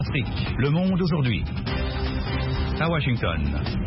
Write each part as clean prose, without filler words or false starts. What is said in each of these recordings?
Afrique, le monde aujourd'hui. À Washington.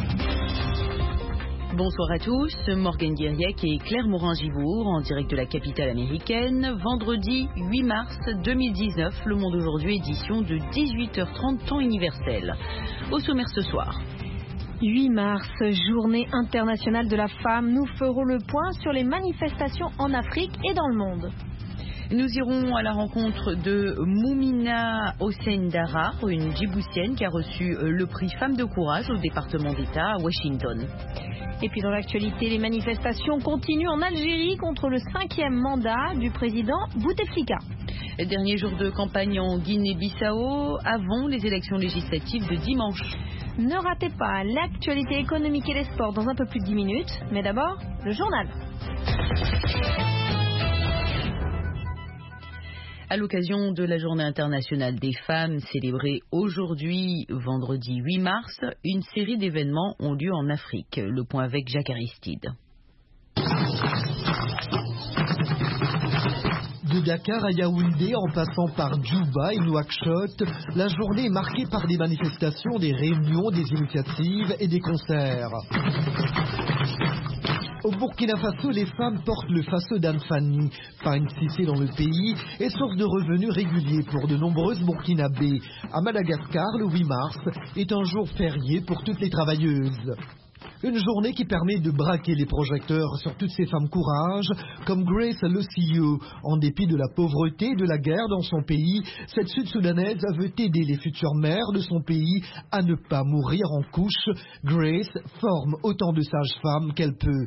Bonsoir à tous, Morgane Guiriec et Claire Morin-Gibourg en direct de la capitale américaine. Vendredi 8 mars 2019, Le Monde aujourd'hui, édition de 18h30 temps universel. Au sommaire ce soir. 8 mars, journée internationale de la femme. Nous ferons le point sur les manifestations en Afrique et dans le monde. Nous irons à la rencontre de Moumina Hossein-Dara, une Djiboutienne qui a reçu le prix Femme de Courage au département d'État à Washington. Et puis dans l'actualité, les manifestations continuent en Algérie contre le 5e mandat du président Bouteflika. Dernier jour de campagne en Guinée-Bissau avant les élections législatives de dimanche. Ne ratez pas l'actualité économique et les sports dans un peu plus de 10 minutes, mais d'abord, le journal. À l'occasion de la Journée internationale des femmes célébrée aujourd'hui, vendredi 8 mars, une série d'événements ont lieu en Afrique. Le point avec Jacques Aristide. De Dakar à Yaoundé, en passant par Djouba et Nouakchott, la journée est marquée par des manifestations, des réunions, des initiatives et des concerts. Au Burkina Faso, les femmes portent le faso d'Anfani, pain tissé dans le pays et source de revenus réguliers pour de nombreuses Burkinabés. À Madagascar, le 8 mars est un jour férié pour toutes les travailleuses. Une journée qui permet de braquer les projecteurs sur toutes ces femmes courage, comme Grace Losio. En dépit de la pauvreté et de la guerre dans son pays, cette Sud-Soudanaise veut aider les futures mères de son pays à ne pas mourir en couche. Grace forme autant de sages-femmes qu'elle peut.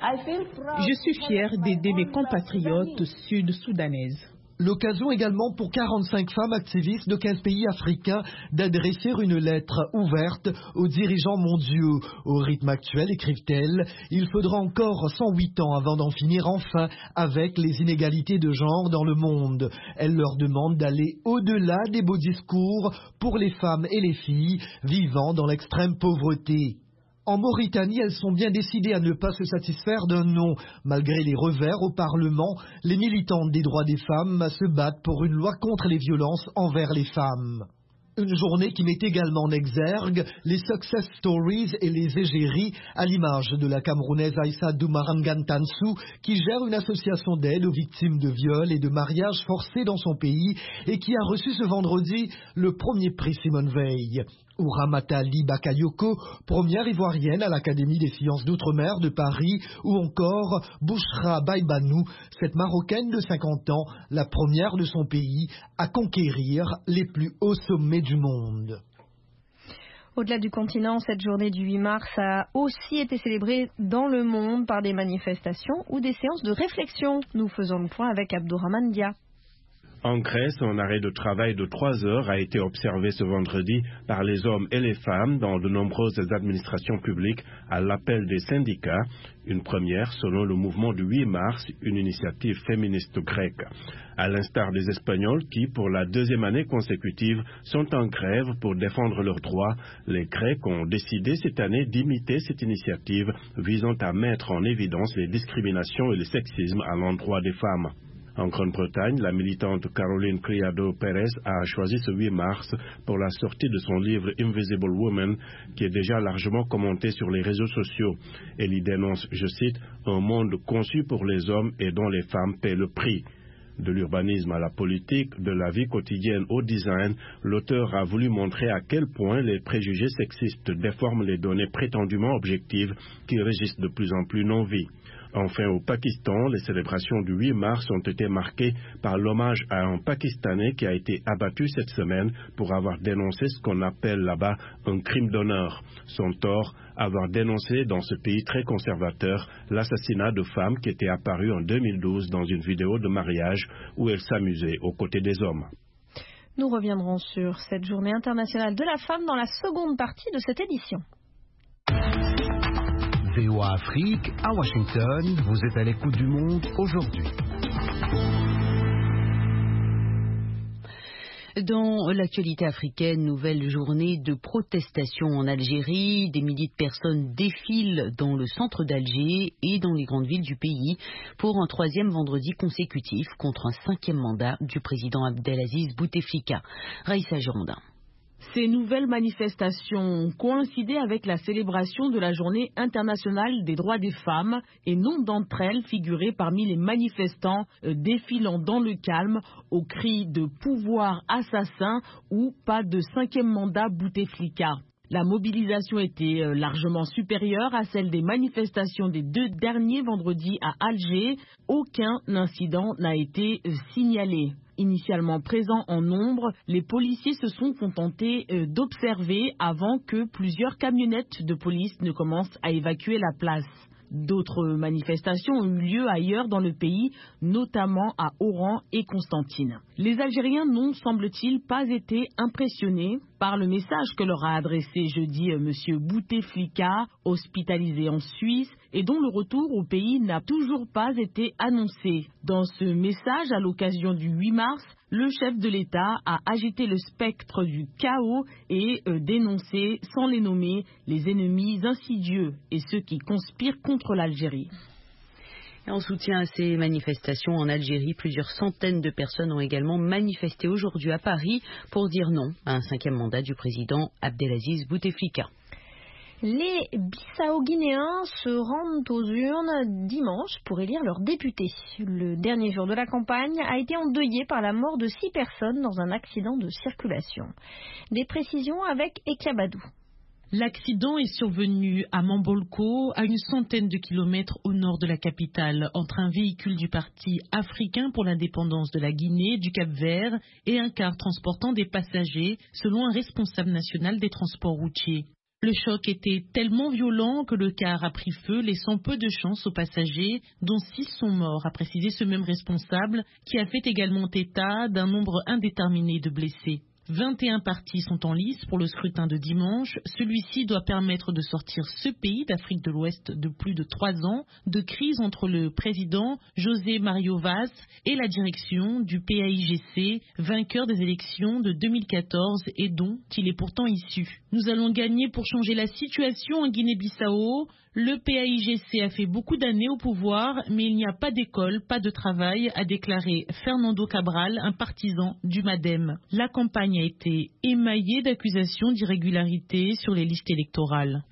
Je suis fière d'aider mes compatriotes sud-soudanaises. L'occasion également pour 45 femmes activistes de 15 pays africains d'adresser une lettre ouverte aux dirigeants mondiaux. Au rythme actuel, écrivent-elles, il faudra encore 108 ans avant d'en finir enfin avec les inégalités de genre dans le monde. Elles leur demandent d'aller au-delà des beaux discours pour les femmes et les filles vivant dans l'extrême pauvreté. En Mauritanie, elles sont bien décidées à ne pas se satisfaire d'un non. Malgré les revers au Parlement, les militantes des droits des femmes se battent pour une loi contre les violences envers les femmes. Une journée qui met également en exergue les success stories et les égéries, à l'image de la Camerounaise Aïssa Doumarangan Tansou, qui gère une association d'aide aux victimes de viols et de mariages forcés dans son pays et qui a reçu ce vendredi le premier prix Simone Veil. Ou Ramata Li Bakayoko, première ivoirienne à l'Académie des sciences d'outre-mer de Paris, ou encore Bouchra Baïbanou, cette Marocaine de 50 ans, la première de son pays à conquérir les plus hauts sommets du monde. Au-delà du continent, cette journée du 8 mars a aussi été célébrée dans le monde par des manifestations ou des séances de réflexion. Nous faisons le point avec Abdourahmane Dia. En Grèce, un arrêt de travail de 3 heures a été observé ce vendredi par les hommes et les femmes dans de nombreuses administrations publiques à l'appel des syndicats, une première selon le mouvement du 8 mars, une initiative féministe grecque. À l'instar des Espagnols qui, pour la 2e année consécutive, sont en grève pour défendre leurs droits, les Grecs ont décidé cette année d'imiter cette initiative visant à mettre en évidence les discriminations et le sexisme à l'endroit des femmes. En Grande-Bretagne, la militante Caroline Criado-Pérez a choisi ce 8 mars pour la sortie de son livre Invisible Woman, qui est déjà largement commenté sur les réseaux sociaux. Elle y dénonce, je cite, « un monde conçu pour les hommes et dont les femmes paient le prix ». De l'urbanisme à la politique, de la vie quotidienne au design, l'auteur a voulu montrer à quel point les préjugés sexistes déforment les données prétendument objectives qui régissent de plus en plus nos vies. Enfin, au Pakistan, les célébrations du 8 mars ont été marquées par l'hommage à un Pakistanais qui a été abattu cette semaine pour avoir dénoncé ce qu'on appelle là-bas un crime d'honneur. Son tort, avoir dénoncé dans ce pays très conservateur l'assassinat de femmes qui était apparu en 2012 dans une vidéo de mariage où elles s'amusaient aux côtés des hommes. Nous reviendrons sur cette journée internationale de la femme dans la seconde partie de cette édition. VOA Afrique, à Washington, vous êtes à l'écoute du monde aujourd'hui. Dans l'actualité africaine, nouvelle journée de protestation en Algérie. Des milliers de personnes défilent dans le centre d'Alger et dans les grandes villes du pays pour un 3e vendredi consécutif contre un 5e mandat du président Abdelaziz Bouteflika. Raïssa Girondin. Ces nouvelles manifestations ont coïncidé avec la célébration de la Journée internationale des droits des femmes et nombre d'entre elles figuraient parmi les manifestants défilant dans le calme au cri de pouvoir assassin ou pas de 5e mandat Bouteflika. La mobilisation était largement supérieure à celle des manifestations des 2 derniers vendredis à Alger. Aucun incident n'a été signalé. Initialement présents en nombre, les policiers se sont contentés d'observer avant que plusieurs camionnettes de police ne commencent à évacuer la place. D'autres manifestations ont eu lieu ailleurs dans le pays, notamment à Oran et Constantine. Les Algériens n'ont, semble-t-il, pas été impressionnés par le message que leur a adressé jeudi M. Bouteflika, hospitalisé en Suisse, et dont le retour au pays n'a toujours pas été annoncé. Dans ce message, à l'occasion du 8 mars, le chef de l'État a agité le spectre du chaos et dénoncé, sans les nommer, les ennemis insidieux et ceux qui conspirent contre l'Algérie. Et en soutien à ces manifestations en Algérie, plusieurs centaines de personnes ont également manifesté aujourd'hui à Paris pour dire non à un 5e mandat du président Abdelaziz Bouteflika. Les Bissau-Guinéens se rendent aux urnes dimanche pour élire leurs députés. Le dernier jour de la campagne a été endeuillé par la mort de 6 personnes dans un accident de circulation. Des précisions avec Ekiabadou. L'accident est survenu à Mambolko, à une centaine de kilomètres au nord de la capitale, entre un véhicule du Parti africain pour l'indépendance de la Guinée, du Cap-Vert, et un car transportant des passagers, selon un responsable national des transports routiers. Le choc était tellement violent que le car a pris feu, laissant peu de chance aux passagers, dont 6 sont morts, a précisé ce même responsable, qui a fait également état d'un nombre indéterminé de blessés. 21 partis sont en lice pour le scrutin de dimanche. Celui-ci doit permettre de sortir ce pays d'Afrique de l'Ouest de plus de 3 ans de crise entre le président José Mario Vaz et la direction du PAIGC, vainqueur des élections de 2014 et dont il est pourtant issu. Nous allons gagner pour changer la situation en Guinée-Bissau. Le PAIGC a fait beaucoup d'années au pouvoir, mais il n'y a pas d'école, pas de travail, a déclaré Fernando Cabral, un partisan du MADEM. La campagne a été émaillée d'accusations d'irrégularité sur les listes électorales.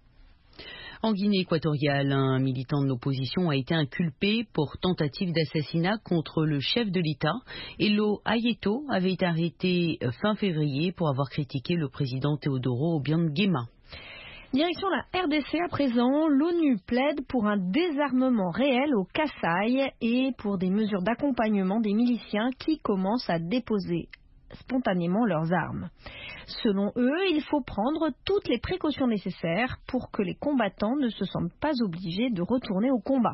En Guinée équatoriale, un militant de l'opposition a été inculpé pour tentative d'assassinat contre le chef de l'État. Elo Ayeto avait été arrêté fin février pour avoir critiqué le président Teodoro Obiang Nguema. Direction la RDC à présent, l'ONU plaide pour un désarmement réel au Kasaï et pour des mesures d'accompagnement des miliciens qui commencent à déposer spontanément leurs armes. Selon eux, il faut prendre toutes les précautions nécessaires pour que les combattants ne se sentent pas obligés de retourner au combat.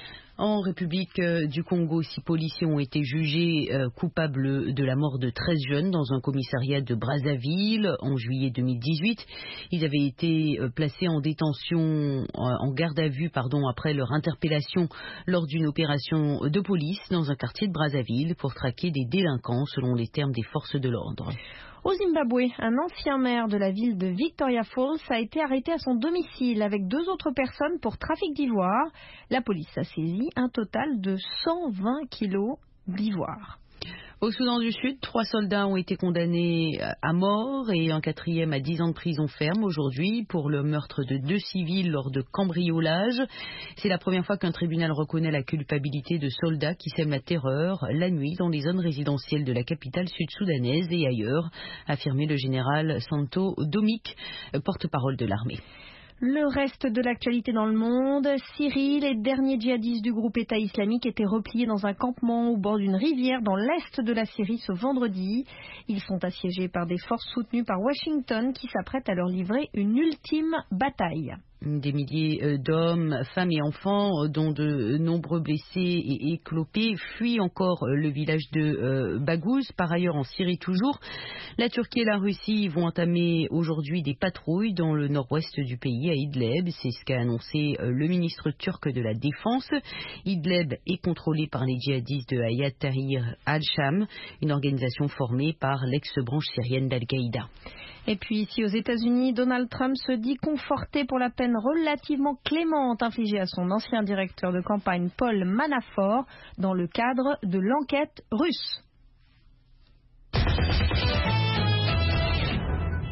En République du Congo, 6 policiers ont été jugés coupables de la mort de 13 jeunes dans un commissariat de Brazzaville en juillet 2018. Ils avaient été placés en détention, en garde à vue, après leur interpellation lors d'une opération de police dans un quartier de Brazzaville pour traquer des délinquants selon les termes des forces de l'ordre. Au Zimbabwe, un ancien maire de la ville de Victoria Falls a été arrêté à son domicile avec 2 autres personnes pour trafic d'ivoire. La police a saisi un total de 120 kilos d'ivoire. Au Soudan du Sud, 3 soldats ont été condamnés à mort et un 4e à 10 ans de prison ferme aujourd'hui pour le meurtre de 2 civils lors de cambriolage. C'est la première fois qu'un tribunal reconnaît la culpabilité de soldats qui sèment la terreur la nuit dans les zones résidentielles de la capitale sud-soudanaise et ailleurs, a affirmé le général Santo Domik, porte-parole de l'armée. Le reste de l'actualité dans le monde, Syrie, les derniers djihadistes du groupe État islamique étaient repliés dans un campement au bord d'une rivière dans l'est de la Syrie ce vendredi. Ils sont assiégés par des forces soutenues par Washington qui s'apprêtent à leur livrer une ultime bataille. Des milliers d'hommes, femmes et enfants, dont de nombreux blessés et éclopés, fuient encore le village de Baghouz. Par ailleurs, en Syrie toujours, la Turquie et la Russie vont entamer aujourd'hui des patrouilles dans le nord-ouest du pays, à Idlib. C'est ce qu'a annoncé le ministre turc de la Défense. Idlib est contrôlé par les djihadistes de Hayat Tahrir al-Sham, une organisation formée par l'ex-branche syrienne d'Al-Qaïda. Et puis ici aux États-Unis, Donald Trump se dit conforté pour la peine relativement clémente infligée à son ancien directeur de campagne Paul Manafort dans le cadre de l'enquête russe.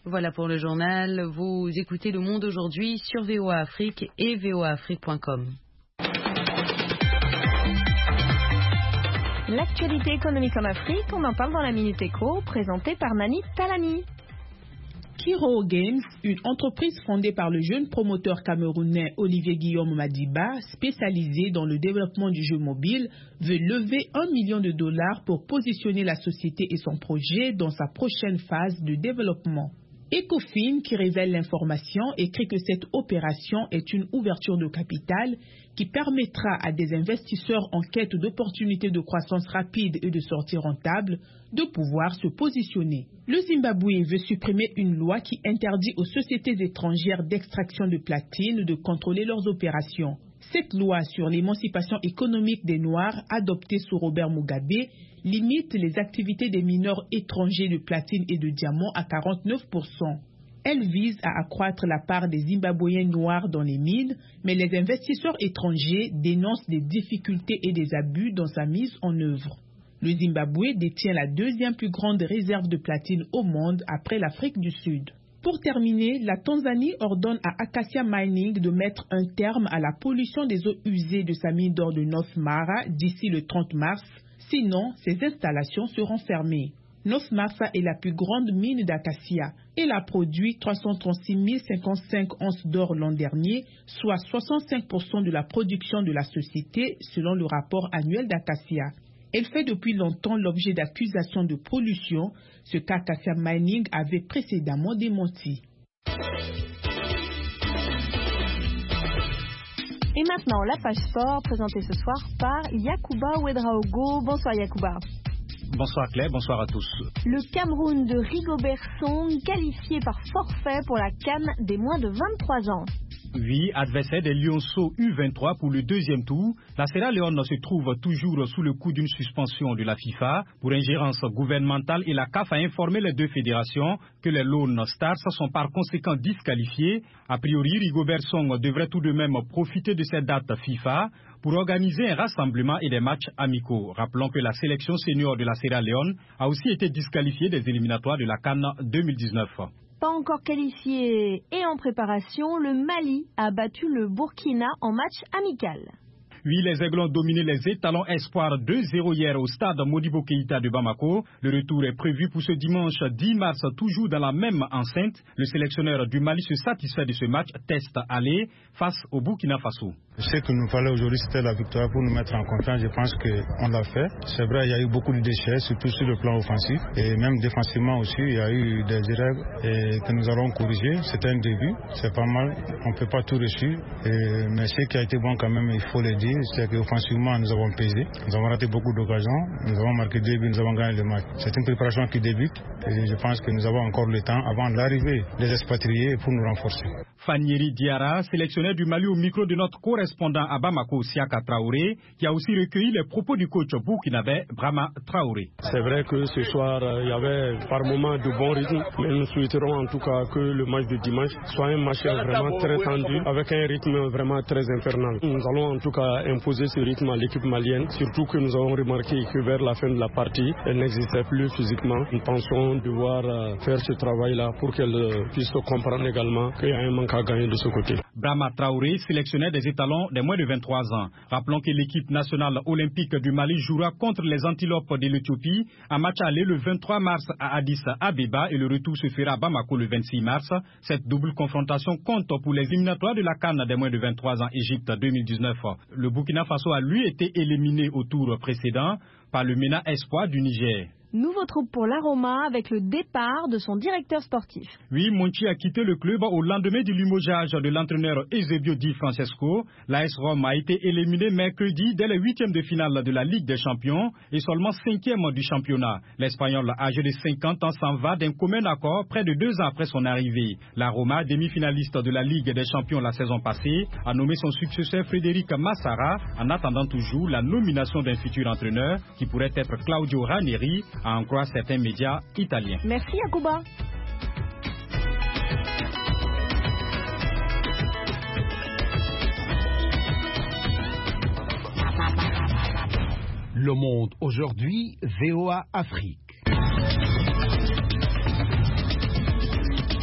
Voilà pour le journal. Vous écoutez Le Monde aujourd'hui sur VOA Afrique et voaafrique.com. L'actualité économique en Afrique, on en parle dans la Minute Éco, présentée par Nani Talami. Kiro Games, une entreprise fondée par le jeune promoteur camerounais Olivier Guillaume Madiba, spécialisé dans le développement du jeu mobile, veut lever $1 million pour positionner la société et son projet dans sa prochaine phase de développement. Ecofin, qui révèle l'information, écrit que cette opération est une ouverture de capital qui permettra à des investisseurs en quête d'opportunités de croissance rapide et de sortie rentable de pouvoir se positionner. Le Zimbabwe veut supprimer une loi qui interdit aux sociétés étrangères d'extraction de platine de contrôler leurs opérations. Cette loi sur l'émancipation économique des Noirs, adoptée sous Robert Mugabe, limite les activités des mineurs étrangers de platine et de diamant à 49%. Elle vise à accroître la part des Zimbabwéens noirs dans les mines, mais les investisseurs étrangers dénoncent des difficultés et des abus dans sa mise en œuvre. Le Zimbabwe détient la deuxième plus grande réserve de platine au monde après l'Afrique du Sud. Pour terminer, la Tanzanie ordonne à Acacia Mining de mettre un terme à la pollution des eaux usées de sa mine d'or de North Mara d'ici le 30 mars, sinon ses installations seront fermées. North Mara est la plus grande mine d'acacia. Elle a produit 336 055 onces d'or l'an dernier, soit 65% de la production de la société selon le rapport annuel d'Acacia. Elle fait depuis longtemps l'objet d'accusations de pollution, ce qu'Acacia Mining avait précédemment démenti. Et maintenant, la page sport, présentée ce soir par Yacouba Ouedraogo. Bonsoir Yacouba. Bonsoir Claire, bonsoir à tous. Le Cameroun de Rigobert Song qualifié par forfait pour la CAN des moins de 23 ans. Oui, adversaire des Lionceaux U23 pour le deuxième tour, la Sierra Leone se trouve toujours sous le coup d'une suspension de la FIFA pour ingérence gouvernementale et la CAF a informé les deux fédérations que les Lone Stars sont par conséquent disqualifiés. A priori, Rigobert Song devrait tout de même profiter de cette date FIFA pour organiser un rassemblement et des matchs amicaux. Rappelons que la sélection senior de la Sierra Leone a aussi été disqualifiée des éliminatoires de la CAN 2019. Pas encore qualifié et en préparation, le Mali a battu le Burkina en match amical. Oui, les Aigles ont dominé les étalons espoirs 2-0 hier au stade Modibo Keïta de Bamako. Le retour est prévu pour ce dimanche 10 mars, toujours dans la même enceinte. Le sélectionneur du Mali se satisfait de ce match test aller face au Burkina Faso. Ce qu'il nous fallait aujourd'hui, c'était la victoire pour nous mettre en confiance. Je pense qu'on l'a fait. C'est vrai, il y a eu beaucoup de déchets, surtout sur le plan offensif. Et même défensivement aussi, il y a eu des erreurs que nous allons corriger. C'était un début, c'est pas mal. On ne peut pas tout réussir. Mais ce qui a été bon quand même, il faut le dire, c'est qu'offensivement, nous avons pesé. Nous avons raté beaucoup d'occasions. Nous avons marqué 2 buts, nous avons gagné le match. C'est une préparation qui débute. Et je pense que nous avons encore le temps avant l'arrivée des expatriés pour nous renforcer. Fanieri Diarra, sélectionneur du Mali au micro de notre correspondant à Bamako, Siaka Traoré, qui a aussi recueilli les propos du coach burkinabé Brahma Traoré. C'est vrai que ce soir, il y avait par moments de bons rythmes, mais nous souhaiterons en tout cas que le match de dimanche soit un match vraiment très tendu, avec un rythme vraiment très infernal. Nous allons en tout cas imposer ce rythme à l'équipe malienne, surtout que nous avons remarqué que vers la fin de la partie, elle n'existait plus physiquement. Nous pensons devoir faire ce travail-là pour qu'elle puisse comprendre également qu'il y a un manque à gagner de ce côté. Brahma Traoré, sélectionneur des étalons des moins de 23 ans. Rappelons que l'équipe nationale olympique du Mali jouera contre les Antilopes de l'Éthiopie. Un match aller le 23 mars à Addis Abeba et le retour se fera à Bamako le 26 mars. Cette double confrontation compte pour les éliminatoires de la CAN des moins de 23 ans Égypte 2019. Le Burkina Faso a lui été éliminé au tour précédent par le MENA Espoir du Niger. Nouveau troupe pour l'Aroma avec le départ de son directeur sportif. Oui, Monchi a quitté le club au lendemain du limogeage de l'entraîneur Eusebio Di Francesco. L'AS Rome a été éliminé mercredi dès les huitièmes de finale de la Ligue des Champions et seulement 5e du championnat. L'Espagnol âgé de 50 ans s'en va d'un commun accord près de 2 ans après son arrivée. La Roma, demi-finaliste de la Ligue des Champions la saison passée, a nommé son successeur Frédéric Massara en attendant toujours la nomination d'un futur entraîneur qui pourrait être Claudio Ranieri, à en croire certains médias italiens. Merci Yacouba. Le Monde aujourd'hui, VOA Afrique.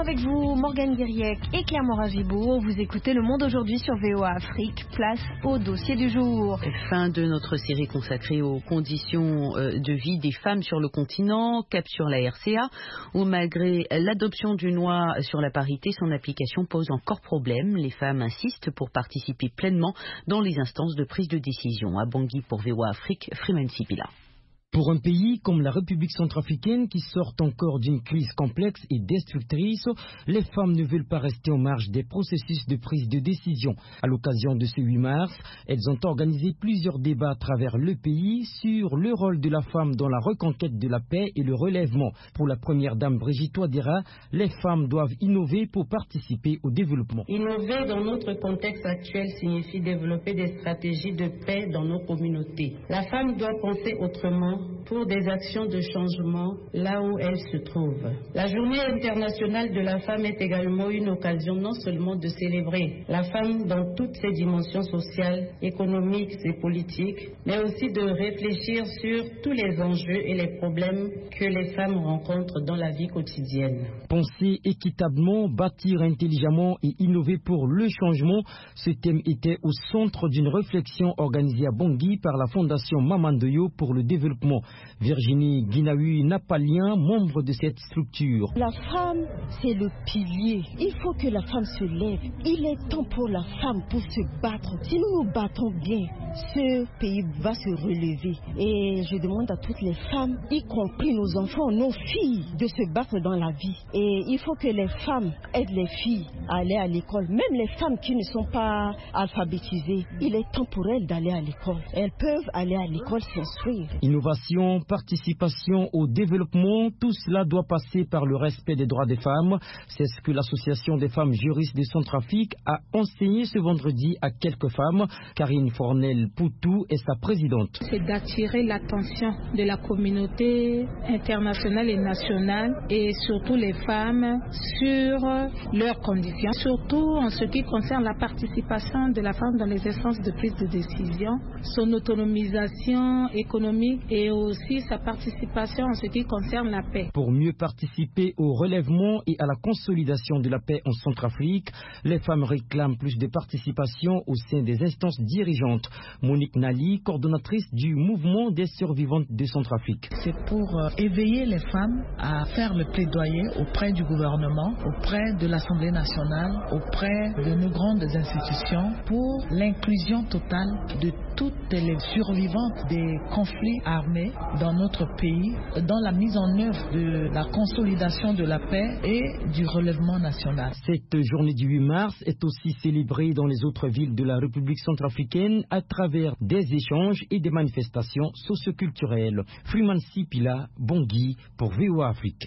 avec vous, Morgane Guiriec et Claire Morin-Gibourg. Vous écoutez Le Monde aujourd'hui sur VOA Afrique. Place au dossier du jour. Fin de notre série consacrée aux conditions de vie des femmes sur le continent. Cap sur la RCA, où malgré l'adoption d'une loi sur la parité, son application pose encore problème. Les femmes insistent pour participer pleinement dans les instances de prise de décision. À Bangui pour VOA Afrique, Freeman Sipila. Pour un pays comme la République centrafricaine qui sort encore d'une crise complexe et destructrice, les femmes ne veulent pas rester en marge des processus de prise de décision. À l'occasion de ce 8 mars, elles ont organisé plusieurs débats à travers le pays sur le rôle de la femme dans la reconquête de la paix et le relèvement. Pour la première dame Brigitte Ouadéra, les femmes doivent innover pour participer au développement. Innover dans notre contexte actuel signifie développer des stratégies de paix dans nos communautés. La femme doit penser autrement pour des actions de changement là où elle se trouve. La Journée internationale de la femme est également une occasion non seulement de célébrer la femme dans toutes ses dimensions sociales, économiques et politiques, mais aussi de réfléchir sur tous les enjeux et les problèmes que les femmes rencontrent dans la vie quotidienne. Penser équitablement, bâtir intelligemment et innover pour le changement, ce thème était au centre d'une réflexion organisée à Bangui par la Fondation Mamandoyo pour le développement. Virginie Guinaoui-Napalien, membre de cette structure. La femme, c'est le pilier. Il faut que la femme se lève. Il est temps pour la femme pour se battre. Si nous nous battons bien, ce pays va se relever. Et je demande à toutes les femmes, y compris nos enfants, nos filles, de se battre dans la vie. Et il faut que les femmes aident les filles à aller à l'école. Même les femmes qui ne sont pas alphabétisées, il est temps pour elles d'aller à l'école. Elles peuvent aller à l'école s'instruire. Innovation, participation au développement, tout cela doit passer par le respect des droits des femmes. C'est ce que l'Association des femmes juristes de Centrafrique a enseigné ce vendredi à quelques femmes. Karine Fornel-Poutou est sa présidente. C'est d'attirer l'attention de la communauté internationale et nationale et surtout les femmes sur leurs conditions, surtout en ce qui concerne la participation de la femme dans les instances de prise de décision, son autonomisation économique et aussi sa participation en ce qui concerne la paix. Pour mieux participer au relèvement et à la consolidation de la paix en Centrafrique, les femmes réclament plus de participation au sein des instances dirigeantes. Monique Nali, coordonnatrice du mouvement des survivantes de Centrafrique. C'est pour éveiller les femmes à faire le plaidoyer auprès du gouvernement, auprès de l'Assemblée nationale, auprès de nos grandes institutions pour l'inclusion totale de toutes les survivantes des conflits armés dans notre pays, dans la mise en œuvre de la consolidation de la paix et du relèvement national. Cette journée du 8 mars est aussi célébrée dans les autres villes de la République centrafricaine à travers des échanges et des manifestations socioculturelles. Freeman Sipila, Bangui pour VOA Afrique.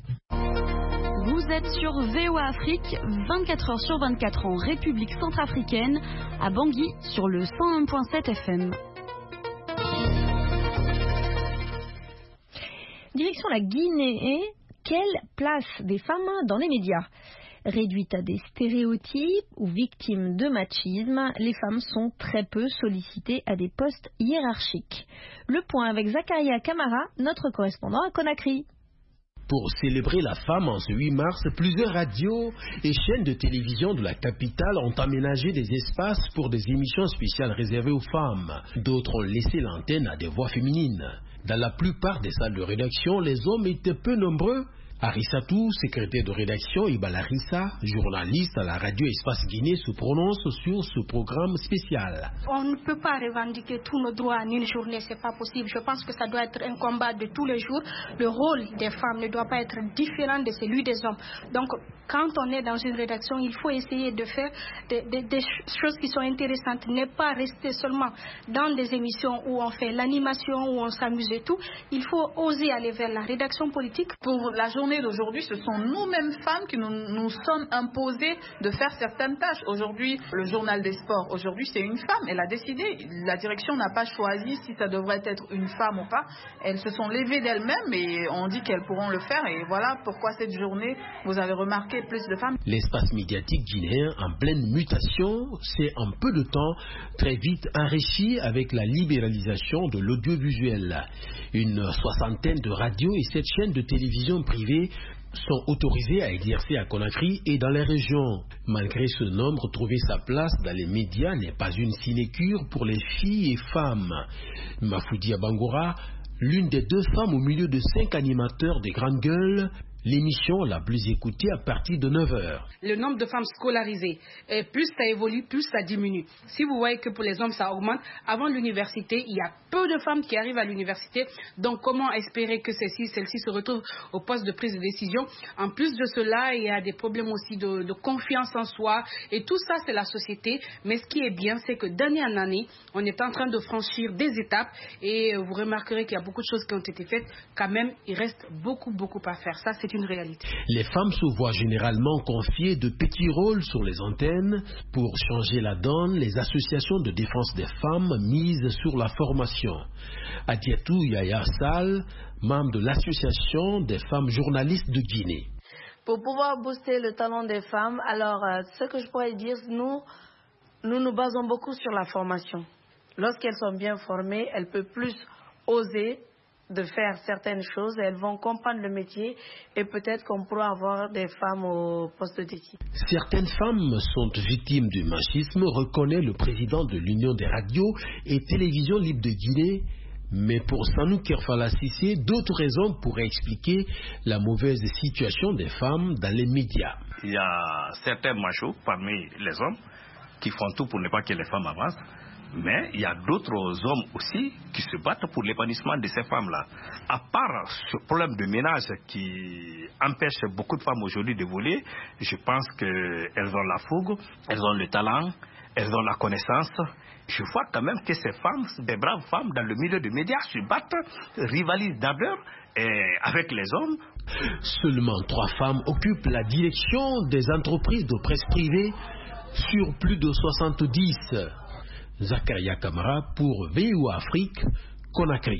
Vous êtes sur VOA Afrique, 24 heures sur 24 en République centrafricaine, à Bangui sur le 101.7 FM. Direction la Guinée, quelle place des femmes dans les médias ? Réduites à des stéréotypes ou victimes de machisme, les femmes sont très peu sollicitées à des postes hiérarchiques. Le point avec Zakaria Kamara, notre correspondant à Conakry. Pour célébrer la femme en ce 8 mars, plusieurs radios et chaînes de télévision de la capitale ont aménagé des espaces pour des émissions spéciales réservées aux femmes. D'autres ont laissé l'antenne à des voix féminines. Dans la plupart des salles de rédaction, les hommes étaient peu nombreux. Arissatou, secrétaire de rédaction, et Balarissa, journaliste à la radio Espace Guinée, se prononce sur ce programme spécial. On ne peut pas revendiquer tous nos droits en une journée, c'est pas possible. Je pense que ça doit être un combat de tous les jours. Le rôle des femmes ne doit pas être différent de celui des hommes. Donc, quand on est dans une rédaction, il faut essayer de faire des choses qui sont intéressantes, ne pas rester seulement dans des émissions où on fait l'animation, où on s'amuse et tout. Il faut oser aller vers la rédaction politique. Pour la journée d'aujourd'hui, ce sont nous-mêmes femmes qui nous sommes imposées de faire certaines tâches. Aujourd'hui, le journal des sports, aujourd'hui c'est une femme, elle a décidé, la direction n'a pas choisi si ça devrait être une femme ou pas. Elles se sont levées d'elles-mêmes et on dit qu'elles pourront le faire et voilà pourquoi cette journée, vous avez remarqué plus de femmes. L'espace médiatique guinéen en pleine mutation s'est en peu de temps très vite enrichi avec la libéralisation de l'audiovisuel. Une soixantaine de radios et 7 chaînes de télévision privées sont autorisées à exercer à Conakry et dans les régions. Malgré ce nombre, trouver sa place dans les médias n'est pas une sinécure pour les filles et femmes. Mafoudia Bangora, l'une des 2 femmes au milieu de 5 animateurs des grandes gueules, l'émission la plus écoutée à partir de 9h. Le nombre de femmes scolarisées, plus ça évolue, plus ça diminue. Si vous voyez que pour les hommes ça augmente, avant l'université, il y a peu de femmes qui arrivent à l'université. Donc comment espérer que celles-ci se retrouvent au poste de prise de décision? En plus de cela, il y a des problèmes aussi de confiance en soi. Et tout ça, c'est la société. Mais ce qui est bien, c'est que d'année en année, on est en train de franchir des étapes. Et vous remarquerez qu'il y a beaucoup de choses qui ont été faites. Quand même, il reste beaucoup à faire. Ça, c'est une réalité. Les femmes se voient généralement confier de petits rôles sur les antennes. Pour changer la donne, les associations de défense des femmes misent sur la formation. Adiatou Yaya Sall, membre de l'association des femmes journalistes de Guinée. Pour pouvoir booster le talent des femmes, alors ce que je pourrais dire, nous nous basons beaucoup sur la formation. Lorsqu'elles sont bien formées, elles peuvent plus oser de faire certaines choses, elles vont comprendre le métier et peut-être qu'on pourra avoir des femmes au poste de décision. Certaines femmes sont victimes du machisme, reconnaît le président de l'Union des radios et télévisions libres de Guinée. Mais pour Sanou Kerfala Cissé, d'autres raisons pourraient expliquer la mauvaise situation des femmes dans les médias. Il y a certains machos parmi les hommes qui font tout pour ne pas que les femmes avancent. Mais il y a d'autres hommes aussi qui se battent pour l'épanouissement de ces femmes-là. À part ce problème de ménage qui empêche beaucoup de femmes aujourd'hui d'évoluer, je pense qu'elles ont la fougue, elles ont le talent, elles ont la connaissance. Je vois quand même que ces femmes, des braves femmes dans le milieu des médias, se battent, rivalisent d'abord avec les hommes. Seulement 3 femmes occupent la direction des entreprises de presse privée sur plus de 70. Zakaria Kamara pour VOA Afrique, Conakry.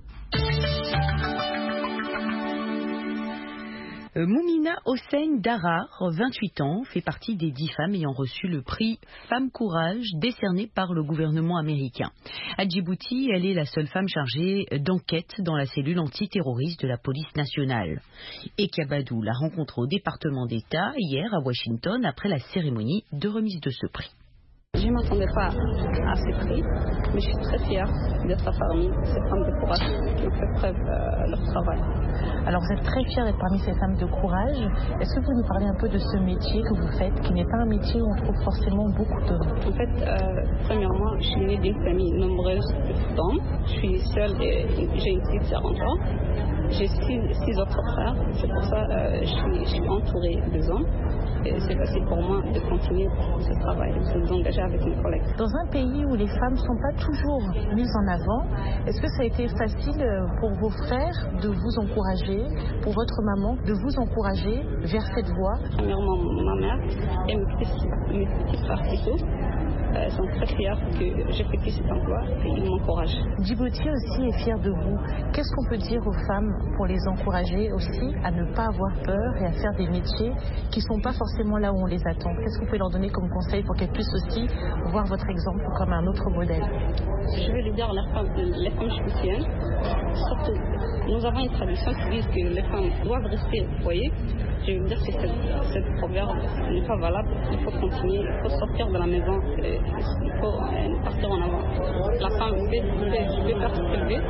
Moumina Hossein Darar, 28 ans, fait partie des 10 femmes ayant reçu le prix Femme Courage décerné par le gouvernement américain. À Djibouti, elle est la seule femme chargée d'enquête dans la cellule antiterroriste de la police nationale. Ekia Badou l'a rencontrée au département d'État hier à Washington après la cérémonie de remise de ce prix. Je ne m'attendais pas à ce prix, mais je suis très fière d'être parmi ces femmes de courage qui ont fait preuve de leur travail. Alors vous êtes très fière d'être parmi ces femmes de courage. Est-ce que vous pouvez nous parler un peu de ce métier que vous faites, qui n'est pas un métier où on trouve forcément beaucoup d'hommes? En fait, premièrement, je suis née d'une famille nombreuse d'hommes. Je suis seule et j'ai une petite sœur encore. J'ai 6 autres frères, c'est pour ça que je suis entourée des hommes. Et c'est facile pour moi de continuer ce travail, de nous engager avec mes collègues. Dans un pays où les femmes ne sont pas toujours mises en avant, est-ce que ça a été facile pour vos frères de vous encourager, pour votre maman de vous encourager vers cette voie? Premièrement, ma mère et mes petits frères plutôt sont très fiers que j'effectue cet emploi et ils m'encouragent. Djibouti aussi est fier de vous. Qu'est-ce qu'on peut dire aux femmes pour les encourager aussi à ne pas avoir peur et à faire des métiers qui ne sont pas forcément là où on les attend? Qu'est-ce que vous pouvez leur donner comme conseil pour qu'elles puissent aussi voir votre exemple comme un autre modèle? Je vais lui dire les femmes djiboutiennes, surtout, nous avons une tradition qui dit que les femmes doivent rester au foyer. Je vais dire que cette proverbe n'est pas valable. Il faut continuer, il faut sortir de la maison, il faut partir en avant. La femme peut faire ce qu'elle veut.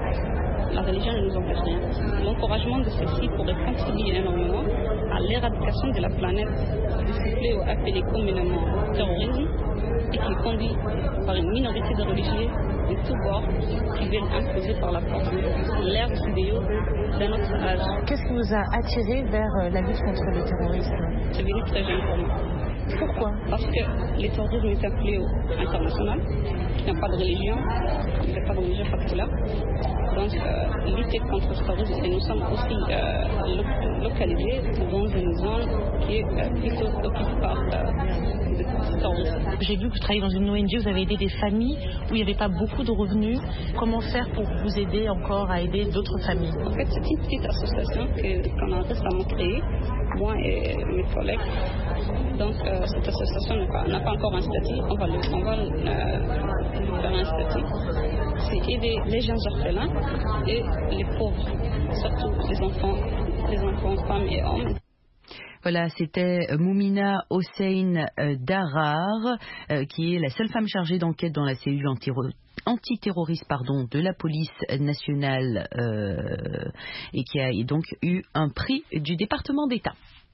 La religion ne nous empêche rien. L'encouragement de ceci pourrait contribuer énormément à l'éradication de la planète de ce fléau appelé communément terrorisme et qui est conduit par une minorité de religieux de tous bords qui veulent imposer par la force l'ère des idéaux d'un autre âge. Qu'est-ce qui vous a attiré vers la lutte contre le terrorisme? C'est venu très jeune pour moi. Pourquoi? Parce que le terrorisme est un fléau international qui n'a pas de religion, qui n'a pas de religion particulière. Donc, lutter contre le terrorisme, et nous sommes aussi localisés dans une zone qui est plutôt occupée par le terrorisme. J'ai vu que vous travaillez dans une ONG, vous avez aidé des familles où il n'y avait pas beaucoup de revenus. Comment faire pour vous aider encore à aider d'autres familles? En fait, c'est une petite association qu'on a récemment créée, moi et mes collègues. Donc, cette association n'a pas encore un statut. On va faire un statut. C'est aider les gens orphelins et les pauvres, surtout les enfants les enfants, femmes et hommes. Voilà, c'était Moumina Hossein Darar, qui est la seule femme chargée d'enquête dans la cellule antiterroriste de la police nationale et qui a donc eu un prix du département d'État.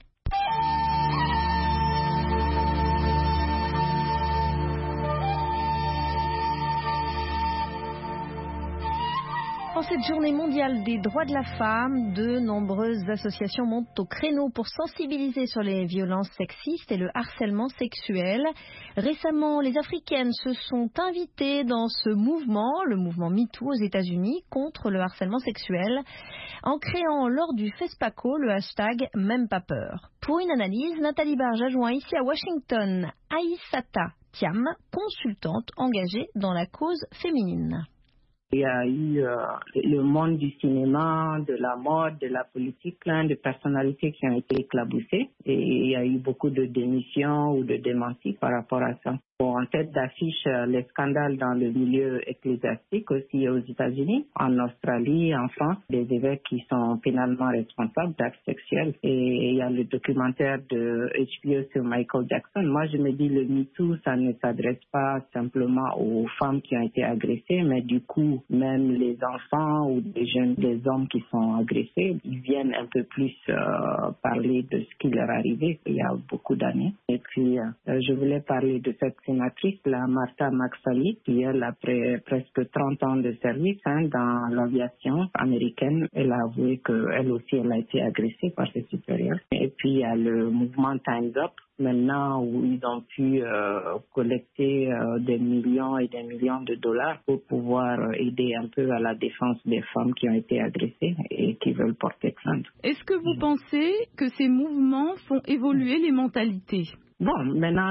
En cette journée mondiale des droits de la femme, de nombreuses associations montent au créneau pour sensibiliser sur les violences sexistes et le harcèlement sexuel. Récemment, les Africaines se sont invitées dans ce mouvement, le mouvement MeToo aux États-Unis, contre le harcèlement sexuel, en créant lors du FESPACO le hashtag Même pas peur. Pour une analyse, Nathalie Barge a joint ici à Washington Aïssata Thiam, consultante engagée dans la cause féminine. Il y a eu le monde du cinéma, de la mode, de la politique, plein de personnalités qui ont été éclaboussées et il y a eu beaucoup de démissions ou de démentis par rapport à ça. En tête d'affiche, les scandales dans le milieu ecclésiastique aussi aux États-Unis, en Australie, en France, des évêques qui sont pénalement responsables d'actes sexuels. Et il y a le documentaire de HBO sur Michael Jackson. Moi, je me dis, le MeToo, ça ne s'adresse pas simplement aux femmes qui ont été agressées, mais du coup, même les enfants ou des jeunes, des hommes qui sont agressés, ils viennent un peu plus parler de ce qui leur est arrivé il y a beaucoup d'années. Et puis, je voulais parler de cette sénatrice, la Martha McSally, qui elle a presque 30 ans de service dans l'aviation américaine. Elle a avoué qu'elle aussi, elle a été agressée par ses supérieurs. Et puis, il y a le mouvement Time's Up, maintenant où ils ont pu collecter des millions et des millions de dollars pour pouvoir aider un peu à la défense des femmes qui ont été agressées et qui veulent porter plainte. Est-ce que vous pensez que ces mouvements font évoluer les mentalités ? Bon, maintenant,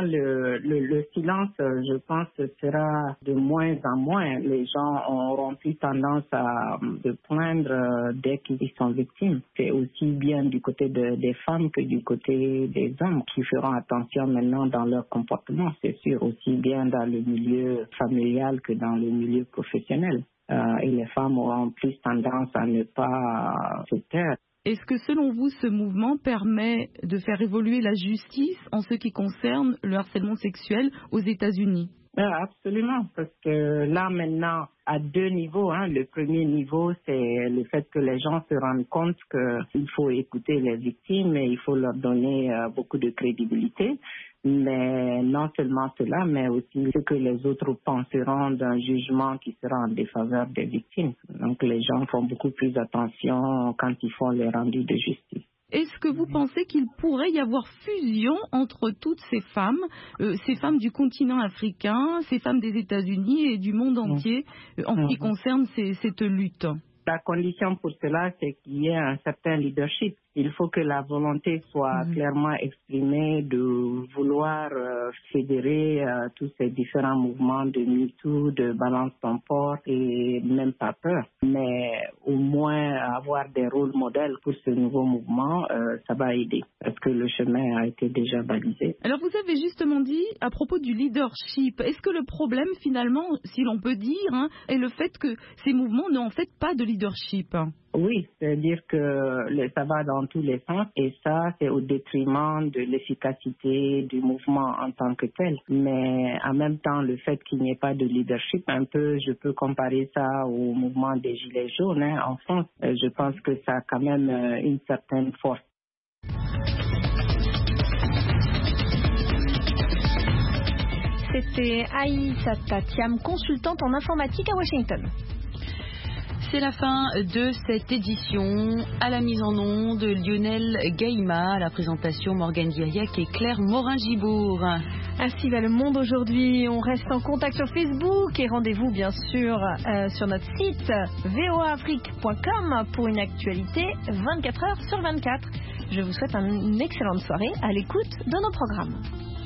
le silence, je pense, sera de moins en moins. Les gens auront plus tendance à se plaindre dès qu'ils sont victimes. C'est aussi bien du côté des femmes que du côté des hommes qui feront attention maintenant dans leur comportement. C'est sûr, aussi bien dans le milieu familial que dans le milieu professionnel. Et les femmes auront plus tendance à ne pas se taire. Est-ce que selon vous, ce mouvement permet de faire évoluer la justice en ce qui concerne le harcèlement sexuel aux États-Unis ? Absolument, parce que là maintenant, à deux niveaux. Le premier niveau, c'est le fait que les gens se rendent compte qu'il faut écouter les victimes et il faut leur donner beaucoup de crédibilité. Mais non seulement cela, mais aussi ce que les autres penseront d'un jugement qui sera en défaveur des victimes. Donc les gens font beaucoup plus attention quand ils font les rendus de justice. Est-ce que vous pensez qu'il pourrait y avoir fusion entre toutes ces femmes du continent africain, ces femmes des États-Unis et du monde entier en ce qui concerne cette lutte ? La condition pour cela, c'est qu'il y ait un certain leadership. Il faut que la volonté soit clairement exprimée de vouloir fédérer tous ces différents mouvements de MeToo, de Balance ton port et même pas peur. Mais au moins avoir des rôles modèles pour ce nouveau mouvement, ça va aider parce que le chemin a été déjà balisé. Alors vous avez justement dit à propos du leadership, est-ce que le problème finalement, si l'on peut dire, est le fait que ces mouvements n'ont en fait pas de leadership ? Oui, c'est-à-dire que ça va dans tous les sens et ça, c'est au détriment de l'efficacité du mouvement en tant que tel. Mais en même temps, le fait qu'il n'y ait pas de leadership, un peu, je peux comparer ça au mouvement des Gilets jaunes en France. Je pense que ça a quand même une certaine force. C'était Aïssata Thiam, consultante en informatique à Washington. C'est la fin de cette édition. À la mise en onde, Lionel Gaïma, à la présentation Morgane Diriac et Claire Morin-Gibourg. Ainsi va le monde aujourd'hui. On reste en contact sur Facebook et rendez-vous bien sûr sur notre site voaafrique.com pour une actualité 24 heures sur 24. Je vous souhaite une excellente soirée à l'écoute de nos programmes.